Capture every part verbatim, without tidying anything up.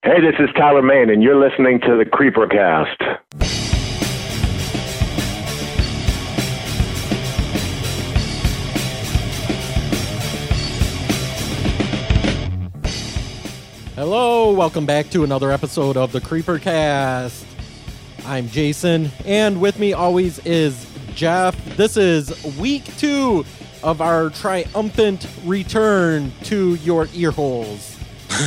Hey, this is Tyler Main, and you're listening to the Creepercast. Hello, welcome back to another episode of the Creepercast. I'm Jason, and with me always is Jeff. This is week two of our triumphant return to your ear holes.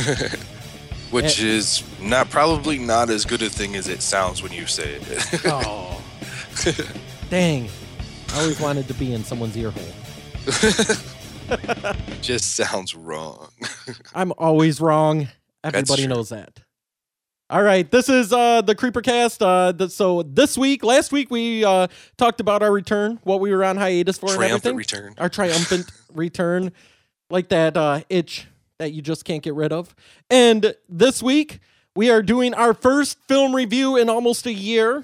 Which is not probably not as good a thing as it sounds when you say it. Oh, dang. I always wanted to be in someone's ear hole. Just sounds wrong. I'm always wrong. Everybody knows that. All right, this is uh, the Creepercast. Uh, th- so this week, last week, we uh, talked about our return, what we were on hiatus for and everything. Triumphant return. Our triumphant return, like that uh, itch that you just can't get rid of. And this week, we are doing our first film review in almost a year.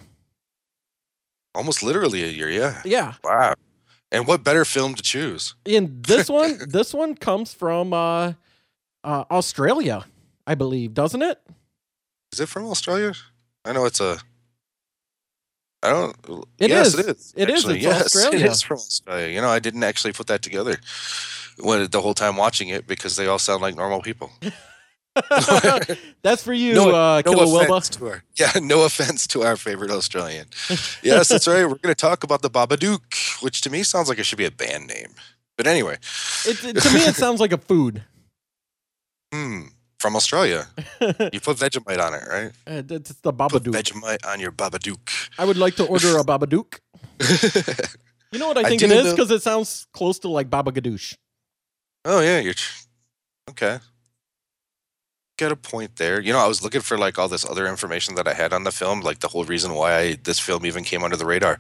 Almost literally a year, yeah. Yeah. Wow. And what better film to choose? And this one, this one comes from uh, uh, Australia, I believe, doesn't it? Is it from Australia? I know it's a... I don't... It yes, is. it is. It actually. is. It's yes, Australia. it is from Australia. You know, I didn't actually put that together when, the whole time watching it because they all sound like normal people. That's for you, no, uh, no Killawilba. To our, yeah, no offense to our favorite Australian. Yes, that's right. We're going to talk about the Babadook, which to me sounds like it should be a band name. But anyway. It, it, to me, it sounds like a food. Hmm. From Australia. You put Vegemite on it, right? Uh, it's the Babadook. Put Vegemite on your Babadook. I would like to order a Babadook. You know what I think I it is? know. Because it sounds close to like Baba Gadoosh. Oh, yeah. You're tr- okay. Got a point there. You know, I was looking for like all this other information that I had on the film, like the whole reason why I, this film even came under the radar.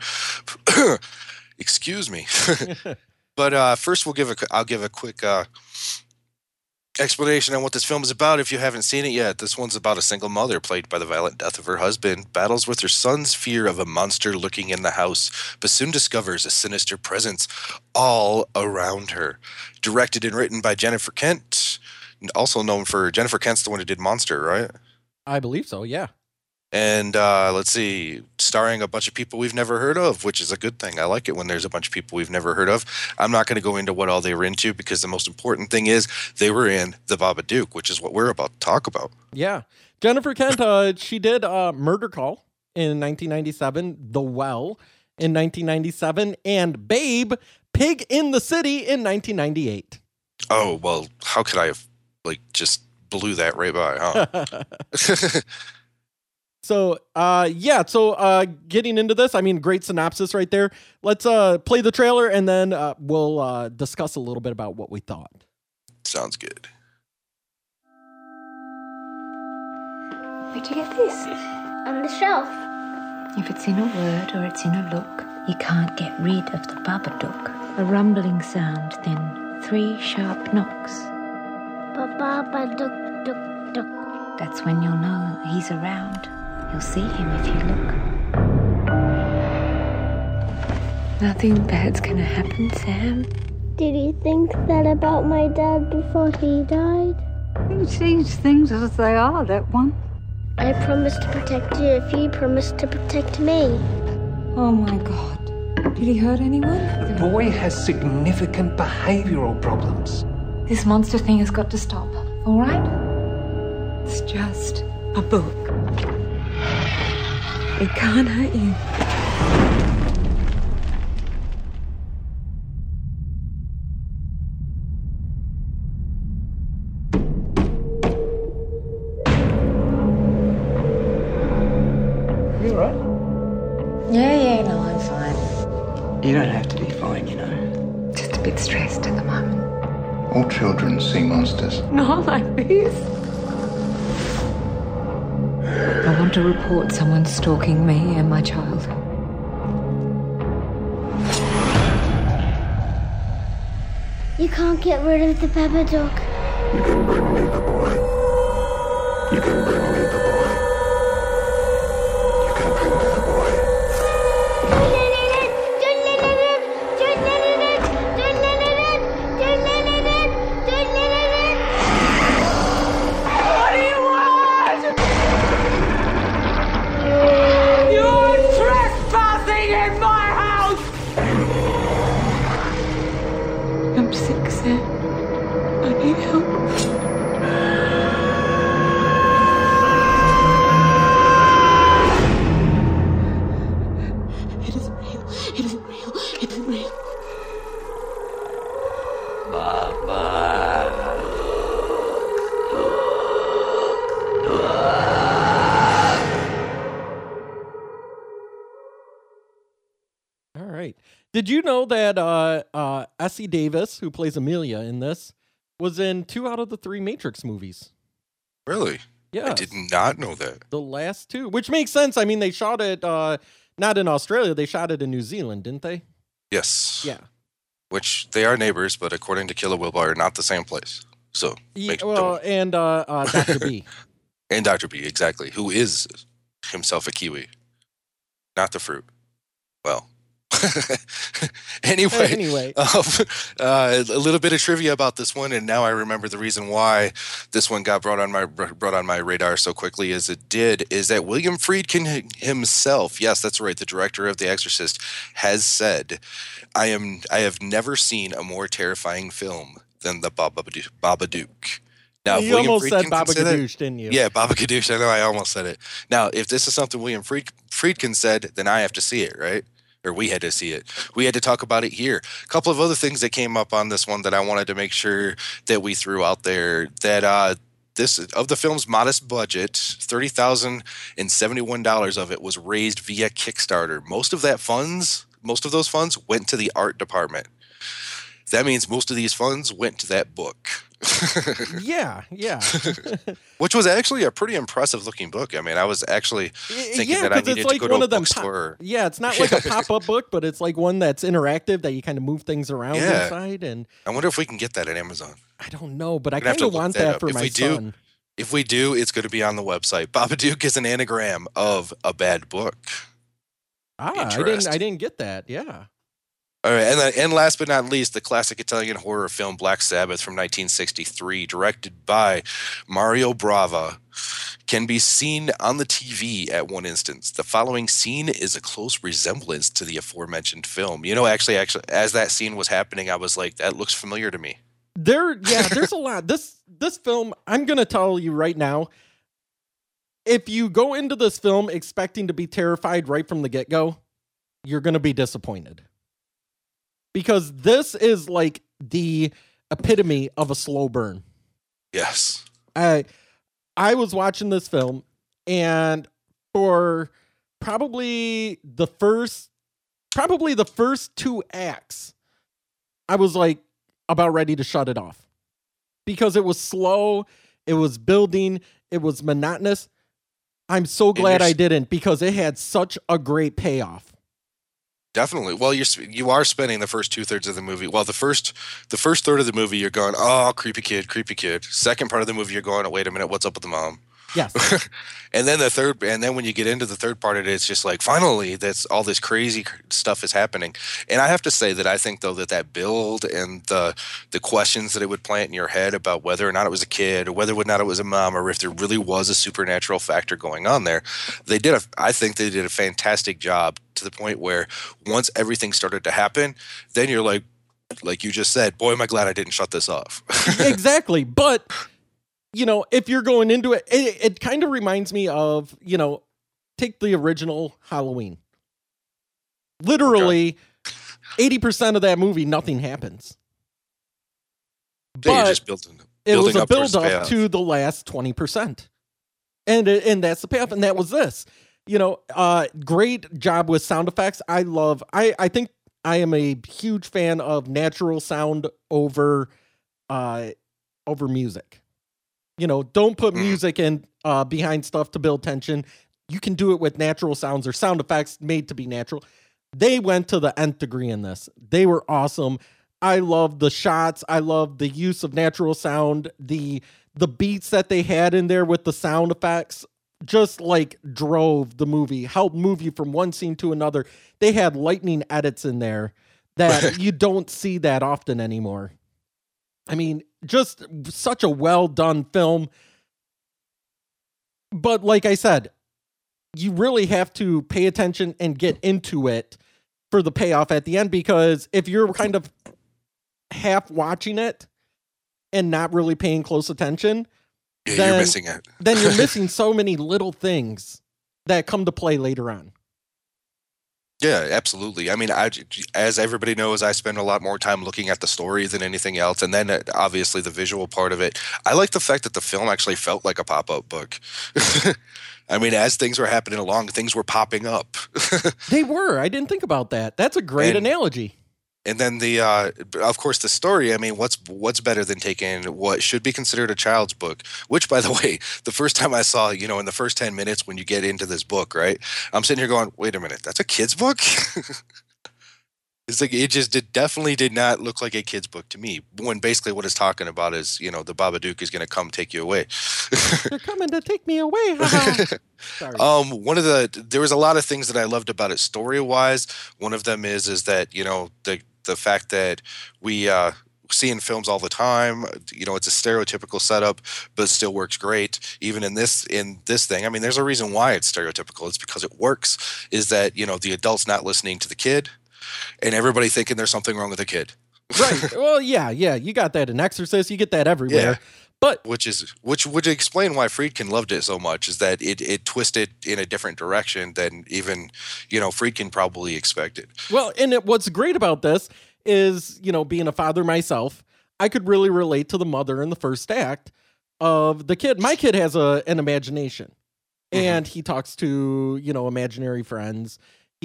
Excuse me. But uh, first, we'll give a. I'll give a quick uh, explanation on what this film is about. If you haven't seen it yet, this one's about a single mother, played by the violent death of her husband, battles with her son's fear of a monster lurking in the house, but soon discovers a sinister presence all around her. Directed and written by Jennifer Kent. Also known for Jennifer Kent's the one who did Monster, right? I believe so, yeah. And uh, let's see, starring a bunch of people we've never heard of, which is a good thing. I like it when there's a bunch of people we've never heard of. I'm not going to go into what all they were into because the most important thing is they were in The Babadook, which is what we're about to talk about. Yeah. Jennifer Kent, uh, she did uh, Murder Call in nineteen ninety-seven, The Well in nineteen ninety-seven, and Babe, Pig in the City in nineteen ninety-eight. Oh, well, how could I have, like, just blew that right by, huh? So, uh, yeah, so uh, getting into this, I mean, great synopsis right there. Let's uh, play the trailer, and then uh, we'll uh, discuss a little bit about what we thought. Sounds good. Where'd you get this? On the shelf. If it's in a word or it's in a look, you can't get rid of the Babadook. A rumbling sound, then three sharp knocks. Ba-ba-ba-duk, duk, duk. That's when you'll know he's around. You'll see him if you look. Nothing bad's gonna happen, Sam. Did you think that about my dad before he died? He sees things as they are, that one. I promised to protect you if you promised to protect me. Oh my God. Did he hurt anyone? The boy has significant behavioral problems. This monster thing has got to stop, all right? It's just a book. It can't hurt you. You all right? Yeah, yeah, no, I'm fine. You don't have to be fine, you know. Just a bit stressed at the moment. All children see monsters. Not like this. I want to report someone stalking me and my child. You can't get rid of the Babadook. You can bring me the boy. You can bring me the boy. You can bring me the boy. What do you want? Did you know that uh, uh, Essie Davis, who plays Amelia in this, was in two out of the three Matrix movies? Really? Yeah. I did not know that. The last two, which makes sense. I mean, they shot it uh, not in Australia. They shot it in New Zealand, didn't they? Yes. Yeah. Which they are neighbors, but according to Killer Wilbur, not the same place. So, Yeah, make, well, and uh, uh, Doctor B. And Doctor B, exactly, who is himself a Kiwi, not the fruit. Well, anyway, anyway, um, uh, a little bit of trivia about this one, and now I remember the reason why this one got brought on my brought on my radar so quickly as it did. Is that William Friedkin himself? Yes, that's right. The director of The Exorcist has said, "I am. I have never seen a more terrifying film than the Babadook." Babadook. Now, you William almost Friedkin said Baba said Gadoosh, didn't you? Yeah, Baba Gadoosh. I know I almost said it. Now, if this is something William Fried- Friedkin said, then I have to see it, right? Or we had to see it. We had to talk about it here. A couple of other things that came up on this one that I wanted to make sure that we threw out there. That uh, this of the film's modest budget, thirty thousand and seventy-one dollars of it was raised via Kickstarter. Most of that funds, most of those funds went to the art department. That means most of these funds went to that book. yeah, yeah. Which was actually a pretty impressive looking book. I mean, I was actually thinking yeah, that I it's needed like to go one to a of them bookstore. Pop- yeah, it's not like a pop-up book, but it's like one that's interactive that you kind of move things around Yeah. inside. And I wonder if we can get that at Amazon. I don't know, but I We're gonna have kind to of look want that that up. for If my we do- son. If we do, it's going to be on the website. Babadook is an anagram of a bad book. Ah, I didn't. Interesting. I didn't get that. Yeah. All right, and, then, and last but not least, the classic Italian horror film Black Sabbath from nineteen sixty-three, directed by Mario Bava, can be seen on the T V at one instance. The following scene is a close resemblance to the aforementioned film. You know, actually, actually, as that scene was happening, I was like, that looks familiar to me. There, yeah, there's a lot. This this film, I'm gonna tell you right now. If you go into this film expecting to be terrified right from the get-go, you're gonna be disappointed. Because this is like the epitome of a slow burn. Yes. I I was watching this film, and for probably the first probably the first two acts, I was like about ready to shut it off. Because it was slow, it was building, it was monotonous. I'm so glad I didn't, because it had such a great payoff. Definitely. Well, you're you are spending the first two thirds of the movie. Well, the first the first third of the movie, you're going, oh, creepy kid, creepy kid. Second part of the movie, you're going, oh, wait a minute, what's up with the mom? Yes. And then the third, and then when you get into the third part of it, it's just like, finally, that's all this crazy stuff is happening. And I have to say that I think though that that build and the the questions that it would plant in your head about whether or not it was a kid, or whether or not it was a mom, or if there really was a supernatural factor going on there, they did a. I think they did a fantastic job, to the point where once everything started to happen, then you're like, like you just said, boy, am I glad I didn't shut this off. Exactly. But, you know, if you're going into it, it, it kind of reminds me of, you know, take the original Halloween. Literally, okay. eighty percent of that movie, nothing happens. But you're just building, it was building a build up to the last twenty percent. And, and that's the payoff. And that was this. You know, uh, great job with sound effects. I love, I, I think I am a huge fan of natural sound over, uh, over music. You know, don't put music in, uh, behind stuff to build tension. You can do it with natural sounds or sound effects made to be natural. They went to the nth degree in this. They were awesome. I love the shots. I love the use of natural sound. The, the beats that they had in there with the sound effects just like drove the movie, helped move you from one scene to another. They had lightning edits in there that you don't see that often anymore. I mean, just such a well done film. But like I said, you really have to pay attention and get into it for the payoff at the end, because if you're kind of half watching it and not really paying close attention, yeah, then, you're missing it. then you're missing so many little things that come to play later on. Yeah, absolutely. I mean, I, as everybody knows, I spend a lot more time looking at the story than anything else, and then uh, obviously the visual part of it. I like the fact that the film actually felt like a pop-up book. I mean, as things were happening along, things were popping up. They were. I didn't think about that. That's a great And- analogy. And then the, uh, of course, the story. I mean, what's what's better than taking what should be considered a child's book? Which, by the way, the first time I saw, you know, in the first ten minutes when you get into this book, right? I'm sitting here going, "Wait a minute, that's a kid's book." It's like it just did definitely did not look like a kid's book to me. When basically what it's talking about is, you know, the Babadook is going to come take you away. They're coming to take me away. haha. Sorry. Um, one of the there was a lot of things that I loved about it story wise. One of them is is that, you know, the the fact that we uh see in films all the time, you know, it's a stereotypical setup, but it still works great. Even in this in this thing, I mean, there's a reason why it's stereotypical. It's because it works. Is that, you know, the adult's not listening to the kid, and everybody thinking there's something wrong with the kid. Right. Well, yeah, yeah. You got that in Exorcist. You get that everywhere. Yeah. But Which is which would explain why Friedkin loved it so much, is that it it twisted in a different direction than even, you know, Friedkin probably expected. well, and it, what's great about this is, you know, being a father myself, I could really relate to the mother in the first act of the kid. My kid has a an imagination, and he talks to, you know, imaginary friends.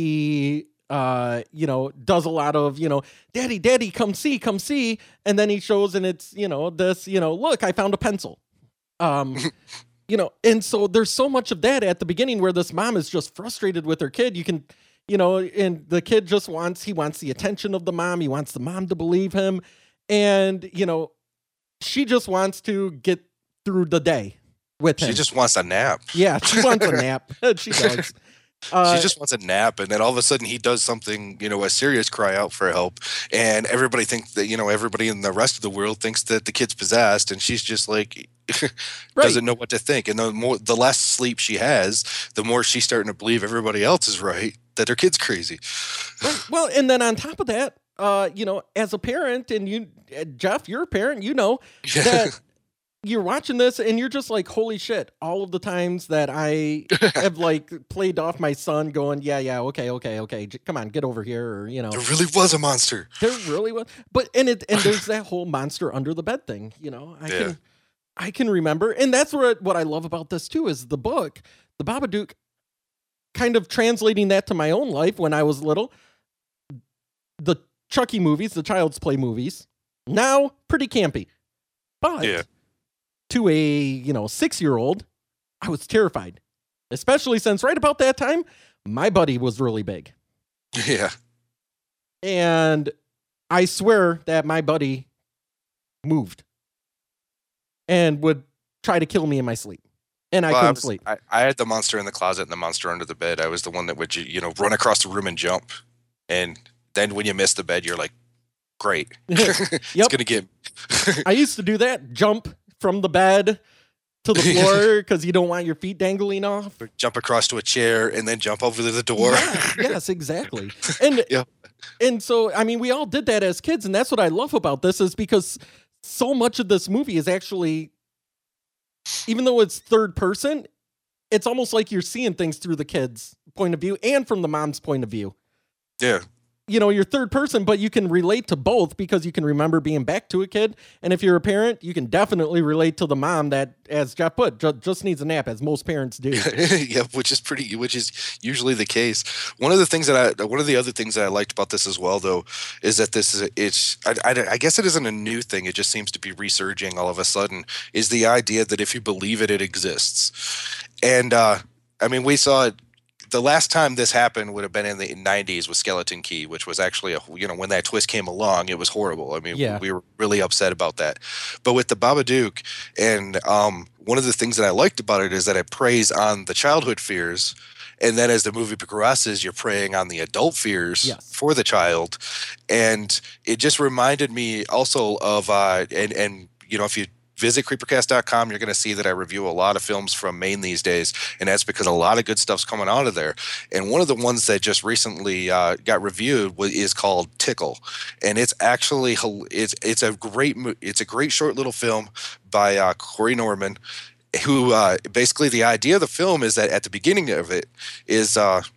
He uh you know does a lot of, you know, daddy daddy come see come see, and then he shows, and it's, you know, this, you know, look, I found a pencil. um you know, and so there's so much of that at the beginning where this mom is just frustrated with her kid. You can, you know, and the kid just wants, he wants the attention of the mom. He wants the mom to believe him. And, you know, she just wants to get through the day with him. She just wants a nap. Yeah, she wants a nap. She does. Uh, She just wants a nap, and then all of a sudden he does something, you know, a serious cry out for help, and everybody thinks that, you know, everybody in the rest of the world thinks that the kid's possessed, and she's just like Right. doesn't know what to think. And the more, the less sleep she has, the more she's starting to believe everybody else is right, that her kid's crazy. Right. Well, and then on top of that, uh, you know, as a parent, and you, uh, Jeff, you're a parent, you know that you're watching this and you're just like, holy shit, all of the times that I have like played off my son going, yeah, yeah, okay, okay, okay, j- come on, get over here, or, you know, There really was a monster. there really was. But, and it, and there's that whole monster under the bed thing, you know, I Yeah. can, I can remember. And that's what, what I love about this too, is the book, the Babadook, kind of translating that to my own life when I was little. The Chucky movies, the Child's Play movies, now pretty campy. But Yeah. to a, you know, six-year-old, I was terrified. Especially since right about that time, my buddy was really big. Yeah. And I swear that my buddy moved and would try to kill me in my sleep. And I Well, couldn't was- sleep. I, I had the monster in the closet and the monster under the bed. I was the one that would, you know, run across the room and jump. And then when you miss the bed, you're like, great. It's Yep. going to get. I used to do that, jump from the bed to the floor because you don't want your feet dangling off. Jump across to a chair and then jump over to the door. Yes, yes, exactly. And Yeah. and so I mean, we all did that as kids, and that's what I love about this, is because so much of this movie is actually, even though it's third person, it's almost like you're seeing things through the kid's point of view and from the mom's point of view. Yeah. You know, you're third person, but you can relate to both because you can remember being back to a kid. And if you're a parent, you can definitely relate to the mom that, as Jeff put, ju- just needs a nap, as most parents do. Yeah, which is pretty, which is usually the case. One of the things that I, one of the other things that I liked about this as well, though, is that this is, it's, I, I, I guess it isn't a new thing. It just seems to be resurging all of a sudden. Is the idea that if you believe it, it exists. And uh, I mean, we saw it. The last time this happened would have been in the nineties with Skeleton Key, which was actually a, you know, when that twist came along, it was horrible. I mean, Yeah. we were really upset about that. But with the Babadook, and um, one of the things that I liked about it is that it preys on the childhood fears. And then as the movie progresses, you're preying on the adult fears Yes. for the child. And it just reminded me also of, uh, and, and, you know, if you visit creepercast dot com, you're going to see that I review a lot of films from Maine these days, and that's because a lot of good stuff's coming out of there. And one of the ones that just recently uh, got reviewed was, is called Tickle, and it's actually it's it's a great it's a great short little film by uh, Corey Norman, who uh, basically the idea of the film is that at the beginning of it is uh,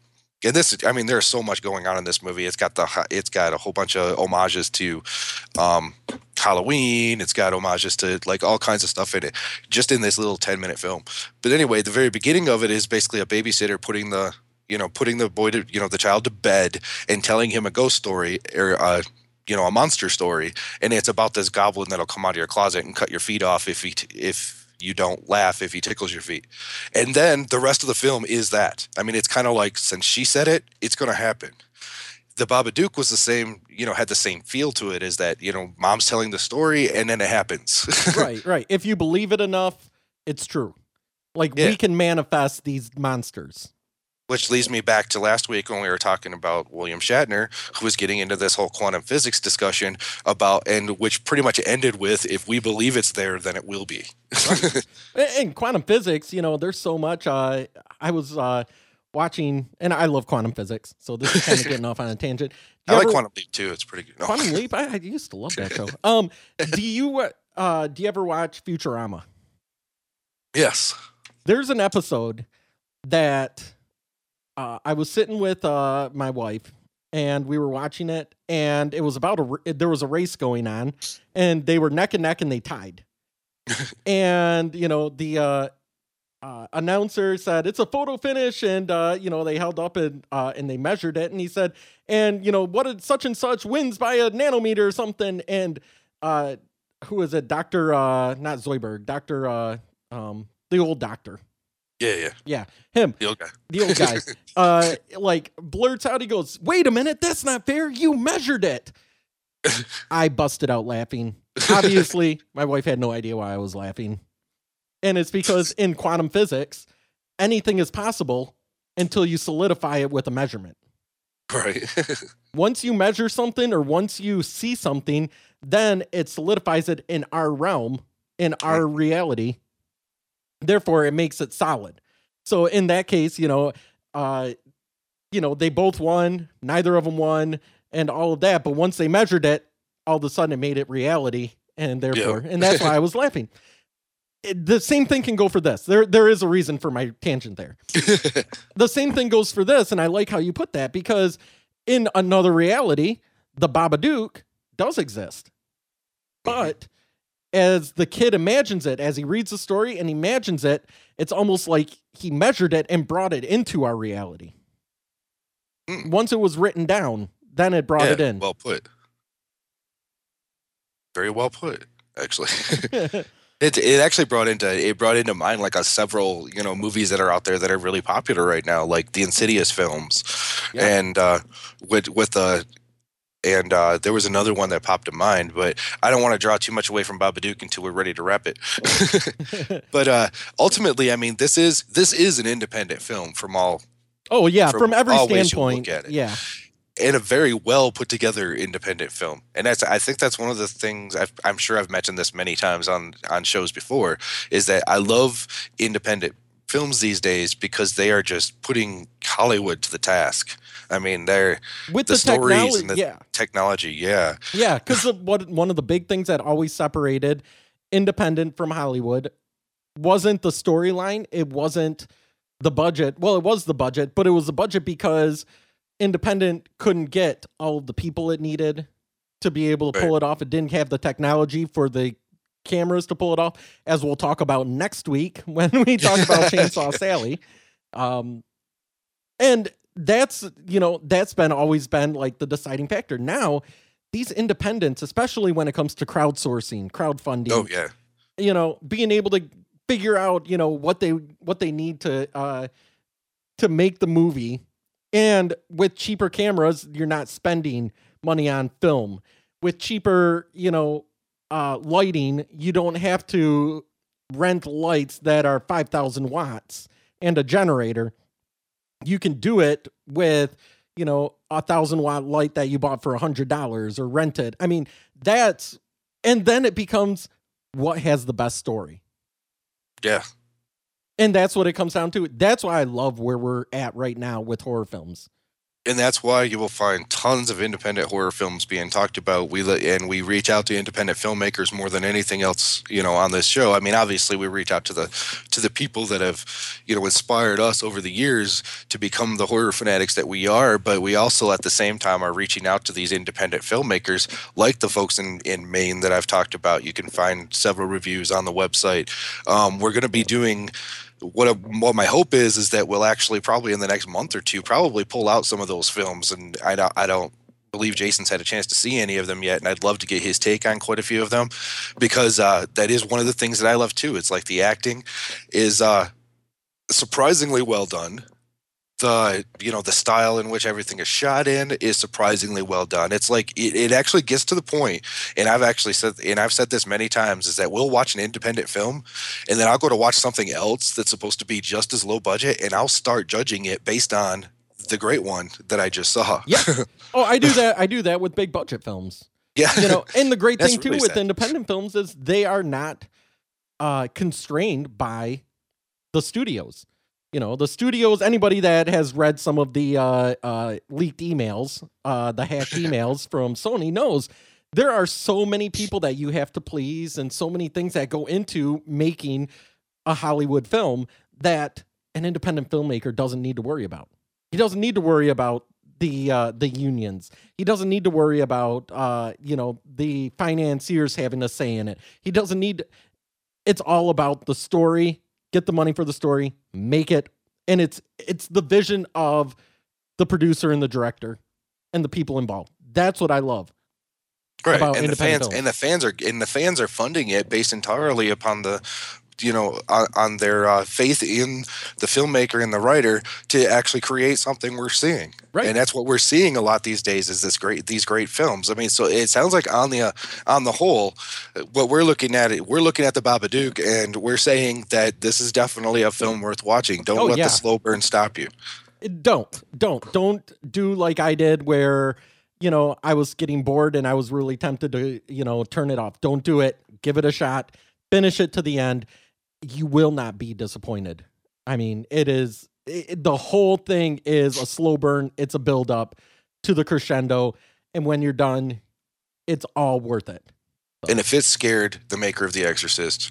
And this, I mean, there's so much going on in this movie. It's got the, it's got a whole bunch of homages to um, Halloween. It's got homages to like all kinds of stuff in it, just in this little ten minute film. But anyway, the very beginning of it is basically a babysitter putting the, you know, putting the boy to, you know, the child to bed and telling him a ghost story or, uh, you know, a monster story. And it's about this goblin that'll come out of your closet and cut your feet off if he, t- if, you don't laugh if he tickles your feet. And then the rest of the film is that. I mean, it's kind of like, since she said it, it's going to happen. The Babadook was the same, you know, had the same feel to it, is that, you know, mom's telling the story and then it happens. Right, right. If you believe it enough, it's true. Like, Yeah. we can manifest these monsters. Which leads me back to last week when we were talking about William Shatner, who was getting into this whole quantum physics discussion about, and which pretty much ended with, if we believe it's there, then it will be. In quantum physics, you know, there's so much. Uh, I was uh, watching, and I love quantum physics, so this is kind of getting off on a tangent. Do I you like ever- Quantum Leap too. It's pretty good. No. Quantum Leap? I, I used to love that show. Um, do you uh, do you ever watch Futurama? Yes. There's an episode that uh, I was sitting with uh, my wife, and we were watching it, and it was about a r- there was a race going on, and they were neck and neck, and they tied. And you know the uh, uh, announcer said it's a photo finish, and uh, you know they held up and uh, and they measured it, and he said, and you know what did such and such wins by a nanometer or something, and uh, who is it? Doctor uh, not Zoidberg, Doctor uh, um, the old doctor. Yeah, yeah. Yeah, him. The old guy. The old guy. uh, like blurts out, he goes, "Wait a minute, that's not fair. You measured it." I busted out laughing. Obviously, my wife had no idea why I was laughing. And it's because in quantum physics, anything is possible until you solidify it with a measurement. Right. Once you measure something or once you see something, then it solidifies it in our realm, in our reality. Therefore, it makes it solid. So in that case, you know, uh, you know, they both won, neither of them won, and all of that. But once they measured it, all of a sudden it made it reality, and therefore, Yeah. and that's why I was laughing. It, the same thing can go for this. There, there is a reason for my tangent there. The same thing goes for this, and I like how you put that, because in another reality, the Babadook does exist. But as the kid imagines it, as he reads the story and imagines it, it's almost like he measured it and brought it into our reality. Mm. Once it was written down, then it brought Yeah, it in. well put. Very well put, actually. It it actually brought into it brought into mind like a several, you know, movies that are out there that are really popular right now, like the Insidious films, Yeah. and uh, with with the and uh, there was another one that popped in mind, but I don't want to draw too much away from Babadook until we're ready to wrap it. But uh, ultimately, I mean, this is this is an independent film from all Oh yeah, From from every all ways you standpoint. look at it. Yeah. and a very well put together independent film. And that's, I think that's one of the things I've, I'm sure I've mentioned this many times on, on shows before, is that I love independent films these days because they are just putting Hollywood to the task. I mean, they're With the, the stories technolo- and the yeah. technology. Yeah. Yeah, because what one of the big things that always separated independent from Hollywood wasn't the storyline. It wasn't the budget. Well, it was the budget, but it was the budget because independent couldn't get all of the people it needed to be able to pull Right. it off. It didn't have the technology for the cameras to pull it off, as we'll talk about next week when we talk about Chainsaw Sally. Um, and that's, you know, that's been always been like the deciding factor. Now, these independents, especially when it comes to crowdsourcing, crowdfunding, Oh, yeah. you know, being able to figure out, you know, what they what they need to uh to make the movie. And with cheaper cameras, you're not spending money on film. With cheaper, you know, uh lighting, you don't have to rent lights that are five thousand watts and a generator. You can do it with, you know, a thousand watt light that you bought for a hundred dollars or rented. I mean, that's, and then it becomes what has the best story. Yeah. And that's what it comes down to. That's why I love where we're at right now with horror films. And that's why you will find tons of independent horror films being talked about. We and we reach out to independent filmmakers more than anything else, you know, on this show. I mean, obviously, we reach out to the to the people that have, you know, inspired us over the years to become the horror fanatics that we are. But we also, at the same time, are reaching out to these independent filmmakers, like the folks in, in Maine that I've talked about. You can find several reviews on the website. Um, we're going to be doing. What a, what my hope is is that we'll actually probably in the next month or two probably pull out some of those films, and I don't I don't believe Jason's had a chance to see any of them yet, and I'd love to get his take on quite a few of them, because uh, that is one of the things that I love too. It's like the acting is uh, surprisingly well done. The you know the style in which everything is shot in is surprisingly well done. It's like it, it actually gets to the point, and I've actually said, and I've said this many times, is that we'll watch an independent film, and then I'll go to watch something else that's supposed to be just as low budget, and I'll start judging it based on the great one that I just saw. Yeah. Oh, I do that. I do that with big budget films. Yeah. You know, and the great thing too really with sad. independent films is they are not uh, constrained by the studios. You know, the studios, anybody that has read some of the uh, uh, leaked emails, uh, the hacked emails from Sony knows there are so many people that you have to please and so many things that go into making a Hollywood film that an independent filmmaker doesn't need to worry about. He doesn't need to worry about the uh, the unions. He doesn't need to worry about, uh, you know, the financiers having a say in it. He doesn't need, it's all about the story. Get the money for the story, make it, and it's it's the vision of the producer and the director and the people involved. That's what I love. Right, About and the fans films. and the fans are and the fans are funding it based entirely upon the, you know, on, on their uh, faith in the filmmaker and the writer to actually create something we're seeing. Right, and that's what we're seeing a lot these days is this great these great films. I mean, so it sounds like on the uh, on the whole, what we're looking at it, we're looking at the Babadook, and we're saying that this is definitely a film worth watching. Don't Oh, let yeah. the slow burn stop you. Don't, don't, don't do like I did where, you know, I was getting bored and I was really tempted to, you know, turn it off. Don't do it. Give it a shot. Finish it to the end. You will not be disappointed. I mean, it is, it, the whole thing is a slow burn. It's a build up to the crescendo. And when you're done, it's all worth it. So. And if it scared the maker of The Exorcist,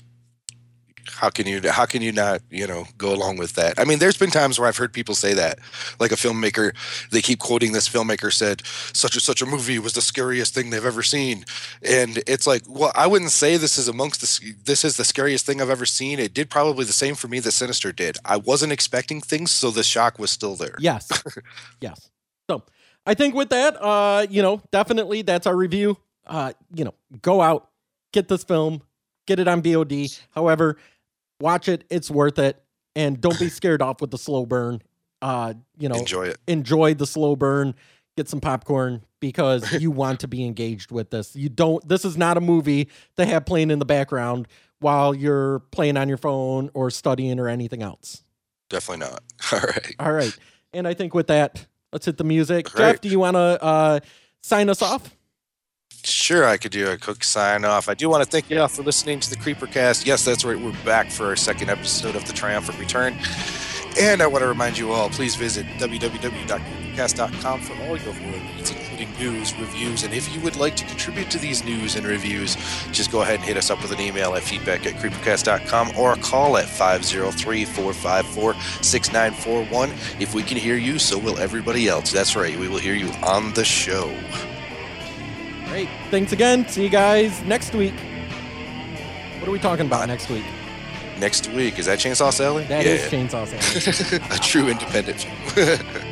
how can you how can you not, you know, go along with that? I mean, there's been times where I've heard people say that, like a filmmaker, they keep quoting this filmmaker said, such and such a movie was the scariest thing they've ever seen. And it's like, well, I wouldn't say this is amongst the, this is the scariest thing I've ever seen. It did probably the same for me that Sinister did. I wasn't expecting things, so the shock was still there. Yes. Yes. So I think with that, uh, you know, definitely that's our review. Uh, you know, go out, get this film, get it on V O D. However, watch it. It's worth it. And don't be scared off with the slow burn. Uh, you know, Enjoy it. Enjoy the slow burn. Get some popcorn because you want to be engaged with this. You don't, this is not a movie to have playing in the background while you're playing on your phone or studying or anything else. Definitely not. All right. All right. And I think with that, let's hit the music. Great. Jeff, do you want to uh, sign us off? Sure, I could do a quick sign off. I do want to thank you all for listening to the Creepercast. Yes, that's right. We're back for our second episode of The Triumphant Return. And I want to remind you all, please visit w w w dot creepercast dot com for all your horror needs, including news, reviews. And if you would like to contribute to these news and reviews, just go ahead and hit us up with an email at feedback at creepercast dot com or a call at five oh three, four five four, six nine four one. If we can hear you, so will everybody else. That's right. We will hear you on the show. Great. Thanks again. See you guys next week. What are we talking about next week? Next week, is that Chainsaw Sally? That yeah. is Chainsaw Sally. A true independent film.